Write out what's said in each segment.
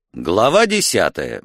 Глава 10.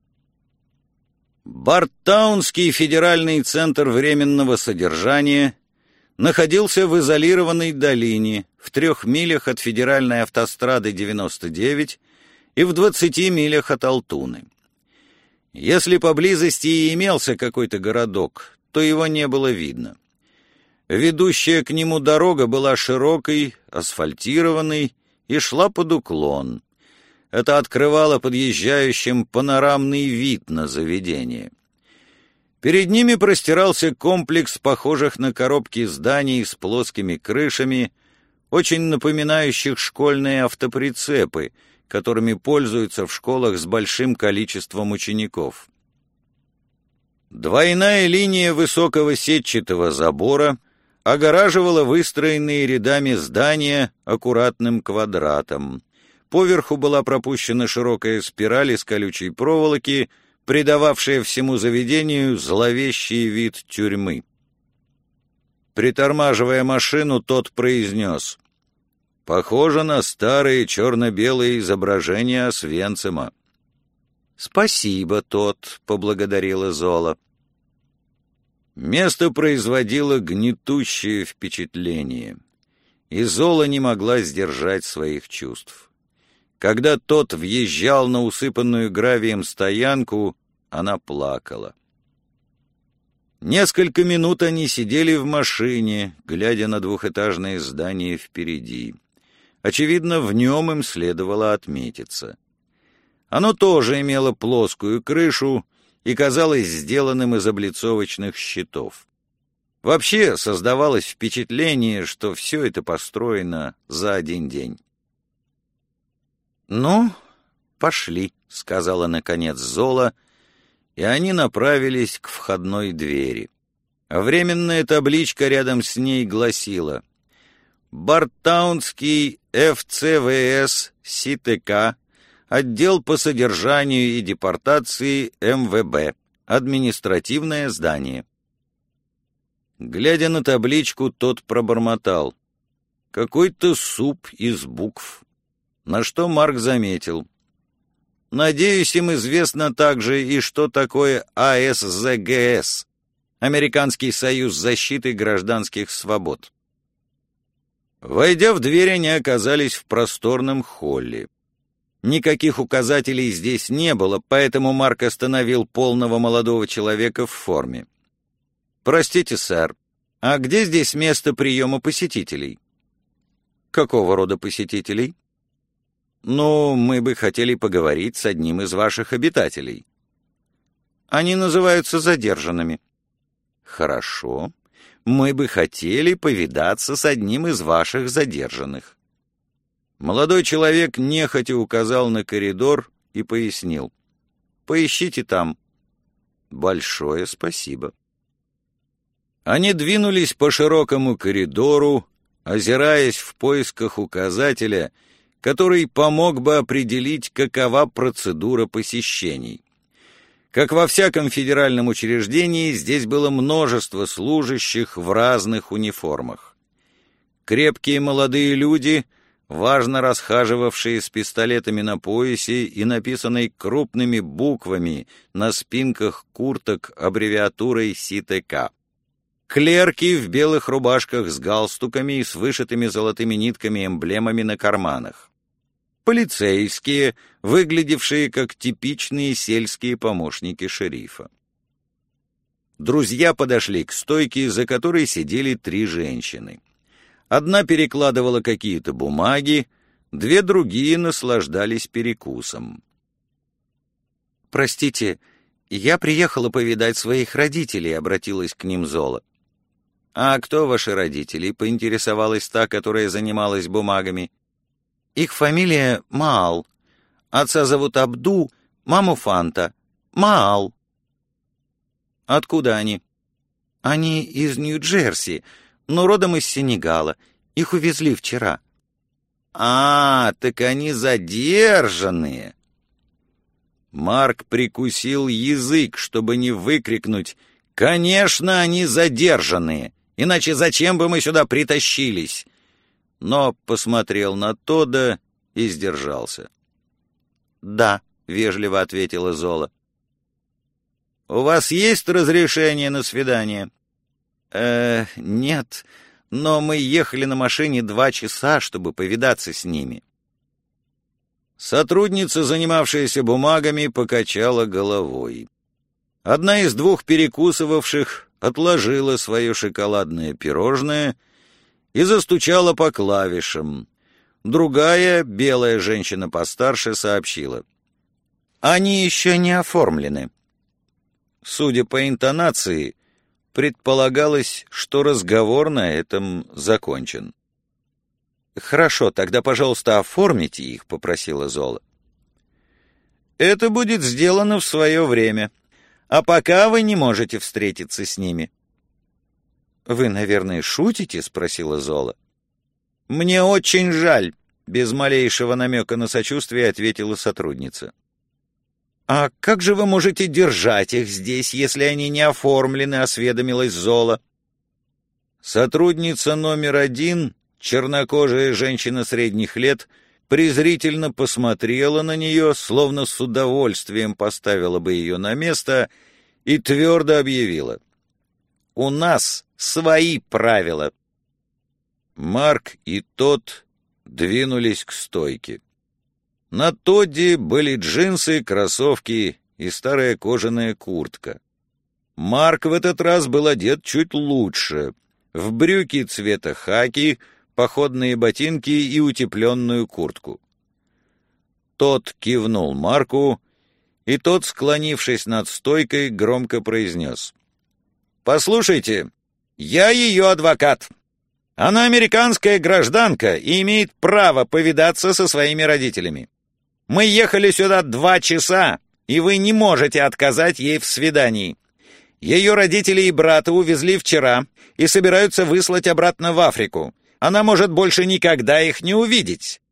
Бардтаунский федеральный центр временного содержания находился в изолированной долине в 3 милях от федеральной автострады 99 и в 20 милях от Алтуны. Если поблизости и имелся какой-то городок, то его не было видно. Ведущая к нему дорога была широкой, асфальтированной и шла под уклон. Это открывало подъезжающим панорамный вид на заведение. Перед ними простирался комплекс похожих на коробки зданий с плоскими крышами, очень напоминающих школьные автоприцепы, которыми пользуются в школах с большим количеством учеников. Двойная линия высокого сетчатого забора огораживала выстроенные рядами здания аккуратным квадратом. Поверху была пропущена широкая спираль из колючей проволоки, придававшая всему заведению зловещий вид тюрьмы. Притормаживая машину, тот произнес: «Похоже на старые черно-белые изображения Освенцима». «Спасибо, тот», — поблагодарила Зола. Место производило гнетущее впечатление, и Зола не могла сдержать своих чувств. Когда тот въезжал на усыпанную гравием стоянку, она плакала. Несколько минут они сидели в машине, глядя на двухэтажное здание впереди. Очевидно, в нем им следовало отметиться. Оно тоже имело плоскую крышу и казалось сделанным из облицовочных щитов. Вообще создавалось впечатление, что все это построено за один день. «Ну, пошли», — сказала наконец Зола, и они направились к входной двери. Временная табличка рядом с ней гласила: «Бардтаунский ФЦВС СТК, отдел по содержанию и депортации МВБ, административное здание». Глядя на табличку, тот пробормотал: «Какой-то суп из букв». На что Марк заметил: «Надеюсь, им известно также и что такое АСЗГС, Американский союз защиты гражданских свобод». Войдя в дверь, они оказались в просторном холле. Никаких указателей здесь не было, поэтому Марк остановил полного молодого человека в форме. «Простите, сэр, а где здесь место приема посетителей?» «Какого рода посетителей?» «Ну, мы бы хотели поговорить с одним из ваших обитателей». «Они называются задержанными». «Хорошо. Мы бы хотели повидаться с одним из ваших задержанных». Молодой человек нехотя указал на коридор и пояснил: «Поищите там». «Большое спасибо». Они двинулись по широкому коридору, озираясь в поисках указателя, который помог бы определить, какова процедура посещений. Как во всяком федеральном учреждении, здесь было множество служащих в разных униформах. Крепкие молодые люди, важно расхаживавшие с пистолетами на поясе и написанной крупными буквами на спинках курток аббревиатурой СТК. Клерки в белых рубашках с галстуками и с вышитыми золотыми нитками эмблемами на карманах. Полицейские, выглядевшие как типичные сельские помощники шерифа. Друзья подошли к стойке, за которой сидели 3 женщины. Одна перекладывала какие-то бумаги, 2 другие наслаждались перекусом. «Простите, я приехала повидать своих родителей», — обратилась к ним Зола. «А кто ваши родители?» — поинтересовалась та, которая занималась бумагами. «Их фамилия Маал. Отца зовут Абду, маму Фанта. Маал». «Откуда они?» «Они из Нью-Джерси, но родом из Сенегала. Их увезли вчера». «А, так они задержанные!» Марк прикусил язык, чтобы не выкрикнуть: «Конечно, они задержанные! Иначе зачем бы мы сюда притащились?» Но посмотрел на Тодда и сдержался. «Да», — вежливо ответила Зола. «У вас есть разрешение на свидание?» Нет, но мы ехали на машине 2 часа, чтобы повидаться с ними». Сотрудница, занимавшаяся бумагами, покачала головой. Одна из 2 перекусывавших отложила свое шоколадное пирожное и застучала по клавишам. Другая, белая женщина постарше, сообщила: «Они еще не оформлены». Судя по интонации, предполагалось, что разговор на этом закончен. «Хорошо, тогда, пожалуйста, оформите их», — попросила Зола. «Это будет сделано в свое время, а пока вы не можете встретиться с ними». «Вы, наверное, шутите?» — спросила Зола. «Мне очень жаль», — без малейшего намека на сочувствие ответила сотрудница. «А как же вы можете держать их здесь, если они не оформлены?» — осведомилась Зола. Сотрудница номер 1, чернокожая женщина средних лет, презрительно посмотрела на нее, словно с удовольствием поставила бы ее на место, и твердо объявила: «У нас свои правила». Марк и Тодд двинулись к стойке. На Тодде были джинсы, кроссовки и старая кожаная куртка. Марк в этот раз был одет чуть лучше, в брюки цвета хаки, походные ботинки и утепленную куртку. Тодд кивнул Марку, и тот, склонившись над стойкой, громко произнес: «Послушайте, я ее адвокат. Она американская гражданка и имеет право повидаться со своими родителями. Мы ехали сюда 2 часа, и вы не можете отказать ей в свидании. Ее родители и брата увезли вчера и собираются выслать обратно в Африку. Она может больше никогда их не увидеть».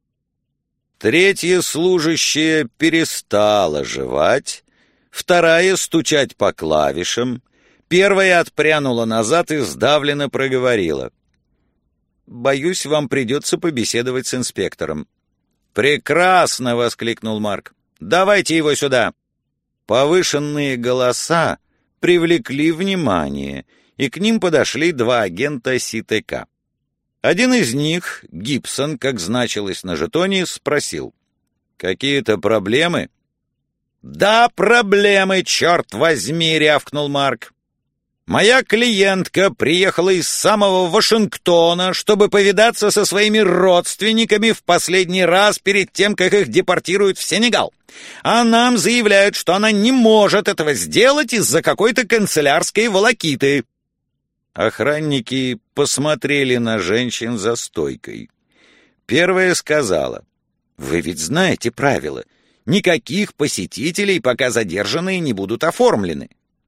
Третья служащая перестала жевать, вторая — стучать по клавишам, первая отпрянула назад и сдавленно проговорила: «Боюсь, вам придется побеседовать с инспектором». «Прекрасно!» — воскликнул Марк. «Давайте его сюда!» Повышенные голоса привлекли внимание, и к ним подошли 2 агента СИТК. Один из них, Гибсон, как значилось на жетоне, спросил: «Какие-то проблемы?» «Да, проблемы, черт возьми!» — рявкнул Марк. «Моя клиентка приехала из самого Вашингтона, чтобы повидаться со своими родственниками в последний раз перед тем, как их депортируют в Сенегал. А нам заявляют, что она не может этого сделать из-за какой-то канцелярской волокиты». Охранники посмотрели на женщин за стойкой. Первая сказала: «Вы ведь знаете правила. Никаких посетителей, пока задержанные не будут оформлены».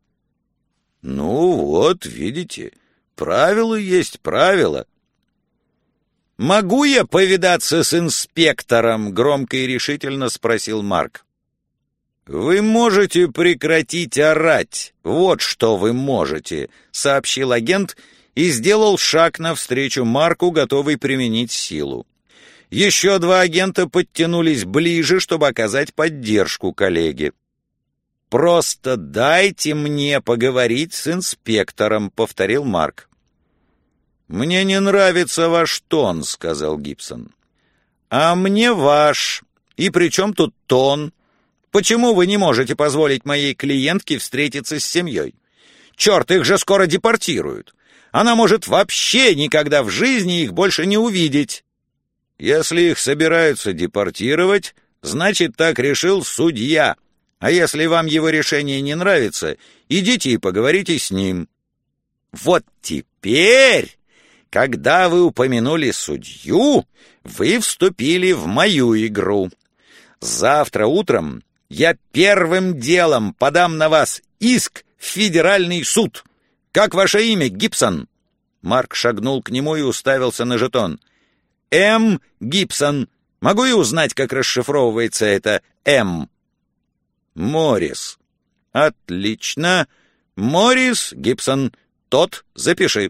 «Ну вот, видите, правила есть правила». «Могу я повидаться с инспектором?» — громко и решительно спросил Марк. «Вы можете прекратить орать, вот что вы можете», — сообщил агент и сделал шаг навстречу Марку, готовый применить силу. Еще 2 агента подтянулись ближе, чтобы оказать поддержку коллеге. «Просто дайте мне поговорить с инспектором», — повторил Марк. «Мне не нравится ваш тон», — сказал Гибсон. «А мне ваш. И при чем тут тон? Почему вы не можете позволить моей клиентке встретиться с семьей? Черт, их же скоро депортируют. Она может вообще никогда в жизни их больше не увидеть». «Если их собираются депортировать, значит, так решил судья. А если вам его решение не нравится, идите и поговорите с ним». «Вот теперь, когда вы упомянули судью, вы вступили в мою игру. Завтра утром я первым делом подам на вас иск в федеральный суд. Как ваше имя, Гибсон?» Марк шагнул к нему и уставился на жетон. «М. Гибсон. Могу я узнать, как расшифровывается это «М»?» «Моррис». «Отлично. Моррис Гибсон. Тодд, запиши».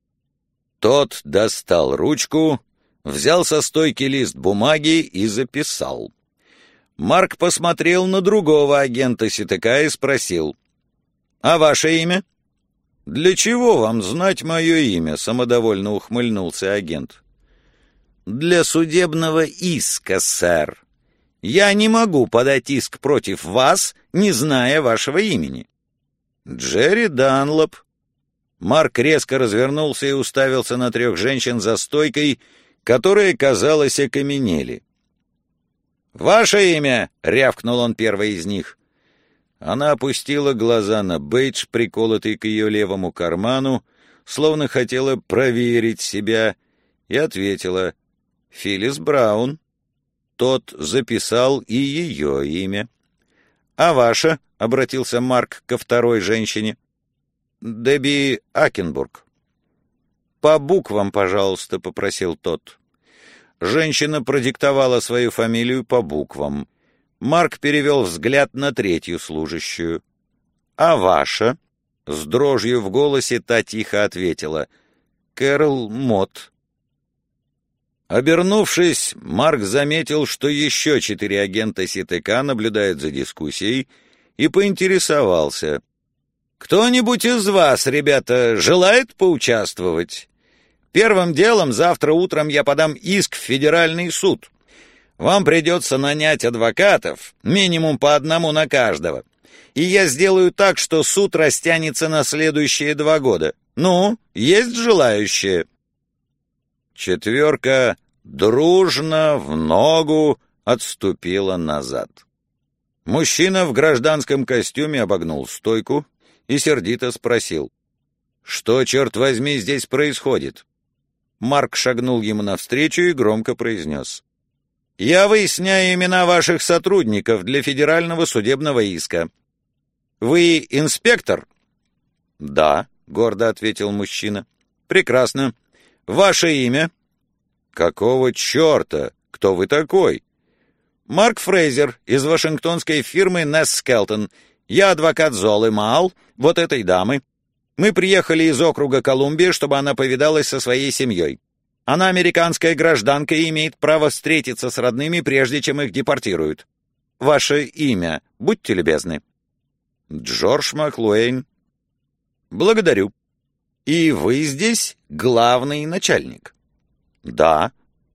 Тодд достал ручку, взял со стойки лист бумаги и записал. Марк посмотрел на другого агента СТК и спросил: «А ваше имя?» «Для чего вам знать мое имя?» — самодовольно ухмыльнулся агент. «Для судебного иска, сэр. Я не могу подать иск против вас, не зная вашего имени». «Джерри Данлоп». Марк резко развернулся и уставился на 3 женщин за стойкой, которые, казалось, окаменели. «Ваше имя!» — рявкнул он первой из них. Она опустила глаза на бейдж, приколотый к ее левому карману, словно хотела проверить себя, и ответила: «Филлис Браун». Тот записал и ее имя. «А ваше?» — обратился Марк ко второй женщине. «Дебби Акенбург». «По буквам, пожалуйста», — попросил тот. Женщина продиктовала свою фамилию по буквам. Марк перевел взгляд на 3-ю служащую. «А ваша?» — с дрожью в голосе та тихо ответила: «Кэрол Мот». Обернувшись, Марк заметил, что еще 4 агента СТК наблюдают за дискуссией, и поинтересовался: «Кто-нибудь из вас, ребята, желает поучаствовать? Первым делом завтра утром я подам иск в федеральный суд. Вам придется нанять адвокатов, минимум по 1 на каждого. И я сделаю так, что суд растянется на следующие 2 года. Ну, есть желающие?» 4 дружно в ногу отступила назад. Мужчина в гражданском костюме обогнул стойку и сердито спросил: «Что, черт возьми, здесь происходит?» Марк шагнул ему навстречу и громко произнес: «Я выясняю имена ваших сотрудников для федерального судебного иска. Вы инспектор?» «Да», — гордо ответил мужчина. «Прекрасно. Ваше имя?» «Какого черта? Кто вы такой?» «Марк Фрейзер из вашингтонской фирмы Несс Скелтон. Я адвокат Золы Мал, вот этой дамы. Мы приехали из округа Колумбия, чтобы она повидалась со своей семьей. Она американская гражданка и имеет право встретиться с родными, прежде чем их депортируют. Ваше имя, будьте любезны». «Джордж Маклуэйн». «Благодарю. И вы здесь главный начальник?» «Да».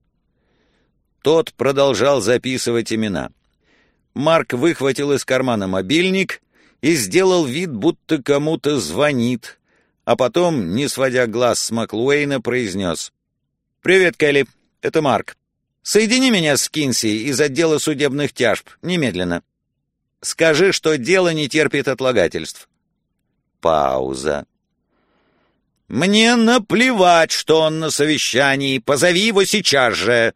Тот продолжал записывать имена. Марк выхватил из кармана мобильник и сделал вид, будто кому-то звонит, а потом, не сводя глаз с Маклуэйна, произнес: «Привет, Келли, это Марк. Соедини меня с Кинси из отдела судебных тяжб, немедленно. Скажи, что дело не терпит отлагательств». Пауза. «Мне наплевать, что он на совещании, позови его сейчас же».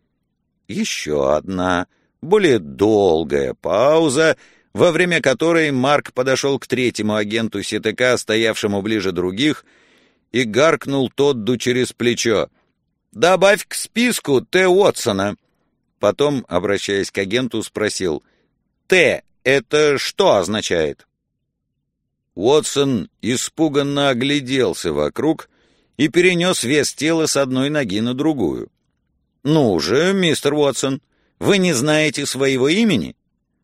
Еще одна, более долгая пауза, во время которой Марк подошел к 3-му агенту СТК, стоявшему ближе других, и гаркнул Тодду через плечо: «Добавь к списку Т. Уотсона». Потом, обращаясь к агенту, спросил: «Т — это что означает?» Уотсон испуганно огляделся вокруг и перенес вес тела с одной ноги на другую. «Ну же, мистер Уотсон, вы не знаете своего имени?»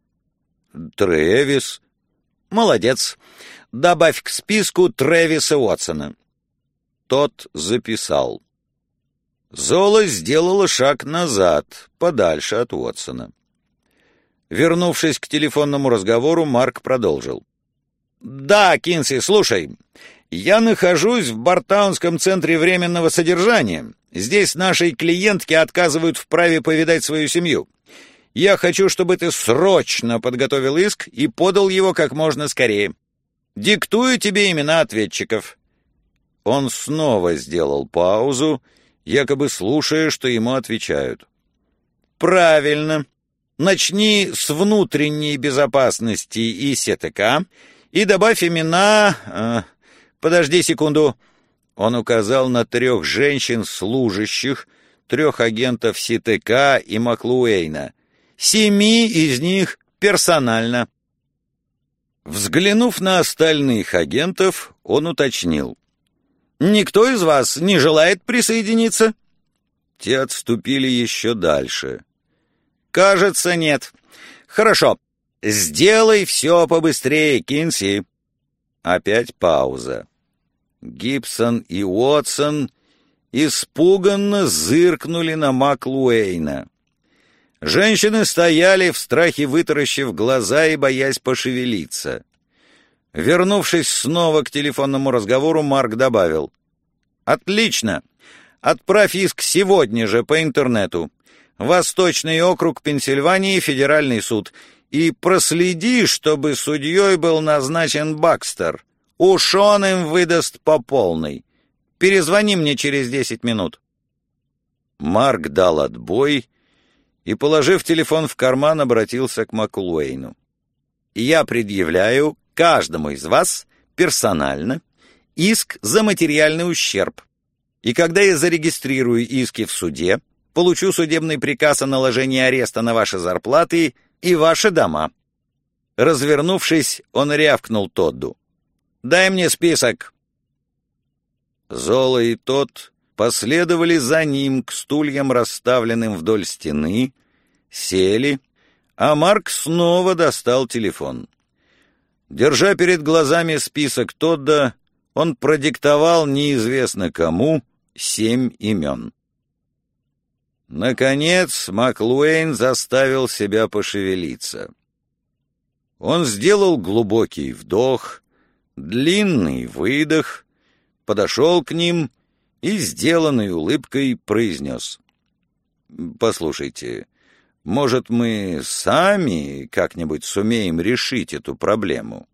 «Трэвис». «Молодец. Добавь к списку Трэвиса Уотсона». Тот записал. Зола сделала шаг назад, подальше от Уотсона. Вернувшись к телефонному разговору, Марк продолжил: «Да, Кинси, слушай, я нахожусь в Бартаунском центре временного содержания. Здесь нашей клиентке отказывают в праве повидать свою семью. Я хочу, чтобы ты срочно подготовил иск и подал его как можно скорее. Диктую тебе имена ответчиков». Он снова сделал паузу, якобы слушая, что ему отвечают. «Правильно. Начни с внутренней безопасности и СТК и добавь имена... Подожди секунду». Он указал на 3 женщин-служащих, 3 агентов СТК и Маклуэйна. 7 из них персонально. Взглянув на остальных агентов, он уточнил: «Никто из вас не желает присоединиться?» Те отступили еще дальше. «Кажется, нет. «Хорошо. Сделай все побыстрее, Кинси». Опять пауза. Гибсон и Уотсон испуганно зыркнули на Маклуэйна. Женщины стояли в страхе, вытаращив глаза и боясь пошевелиться. Вернувшись снова к телефонному разговору, Марк добавил: «Отлично! Отправь иск сегодня же по интернету. Восточный округ Пенсильвании, Федеральный суд. И проследи, чтобы судьей был назначен Бакстер. Уж он им выдаст по полной. Перезвони мне через 10 минут». Марк дал отбой и, положив телефон в карман, обратился к Маклуэйну. «Я предъявляю каждому из вас персонально иск за материальный ущерб. И когда я зарегистрирую иски в суде, получу судебный приказ о наложении ареста на ваши зарплаты и ваши дома». Развернувшись, он рявкнул Тодду: «Дай мне список». Зола и Тодд последовали за ним к стульям, расставленным вдоль стены, сели, а Марк снова достал телефон. Держа перед глазами список Тодда, он продиктовал неизвестно кому 7 имен. Наконец Маклуэйн заставил себя пошевелиться. Он сделал глубокий вдох, длинный выдох, подошел к ним и, сделанной улыбкой, произнес: «Послушайте, может, мы сами как-нибудь сумеем решить эту проблему?»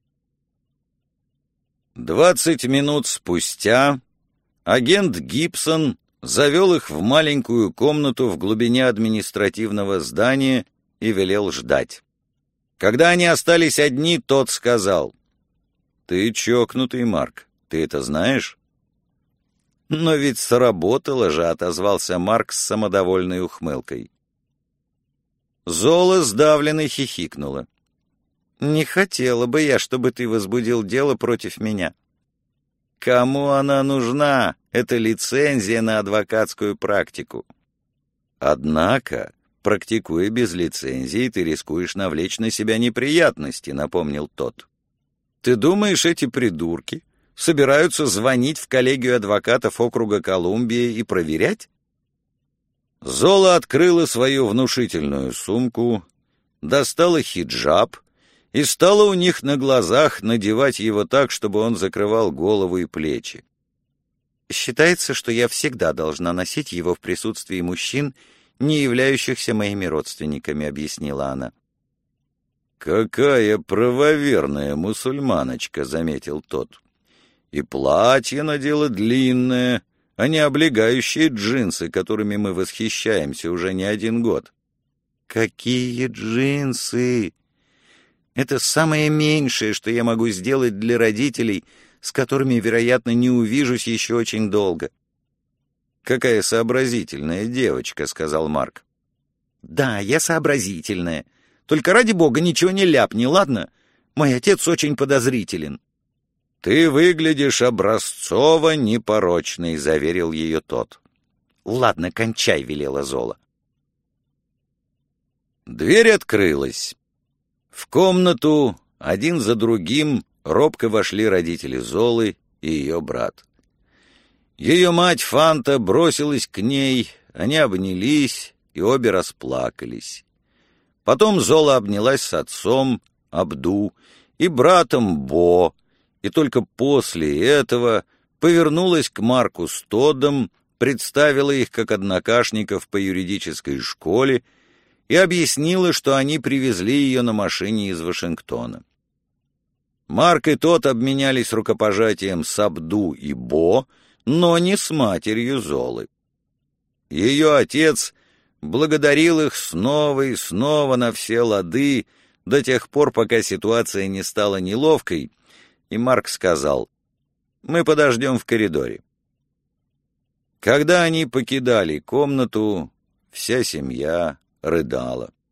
20 минут спустя агент Гибсон завел их в маленькую комнату в глубине административного здания и велел ждать. Когда они остались одни, тот сказал: «Ты чокнутый, Марк, ты это знаешь?» «Но ведь сработало же», — отозвался Марк с самодовольной ухмылкой. Зола сдавленно хихикнула. «Не хотела бы я, чтобы ты возбудил дело против меня». «Кому она нужна? Это лицензия на адвокатскую практику». «Однако, практикуя без лицензии, ты рискуешь навлечь на себя неприятности», — напомнил тот. «Ты думаешь, эти придурки собираются звонить в коллегию адвокатов округа Колумбия и проверять?» Зола открыла свою внушительную сумку, достала хиджаб и стала у них на глазах надевать его так, чтобы он закрывал голову и плечи. «Считается, что я всегда должна носить его в присутствии мужчин, не являющихся моими родственниками», — объяснила она. «Какая правоверная мусульманочка», — заметил тот. «И платье надела длинное, а не облегающие джинсы, которыми мы восхищаемся уже не 1 год». «Какие джинсы! Это самое меньшее, что я могу сделать для родителей, с которыми, вероятно, не увижусь еще очень долго». «Какая сообразительная девочка», — сказал Марк. «Да, я сообразительная. Только ради бога ничего не ляпни, ладно? Мой отец очень подозрителен». «Ты выглядишь образцово непорочной», — заверил ее тот. «Ладно, кончай», — велела Зола. Дверь открылась. В комнату один за другим робко вошли родители Золы и ее брат. Ее мать Фанта бросилась к ней, они обнялись и обе расплакались. Потом Зола обнялась с отцом, Абду, и братом Бо, и только после этого повернулась к Марку с Тоддом, представила их как однокашников по юридической школе и объяснила, что они привезли ее на машине из Вашингтона. Марк и Тодд обменялись рукопожатием с Абду и Бо, но не с матерью Золы. Ее отец благодарил их снова и снова на все лады, до тех пор, пока ситуация не стала неловкой, и Марк сказал: «Мы подождем в коридоре». Когда они покидали комнату, вся семья рыдала.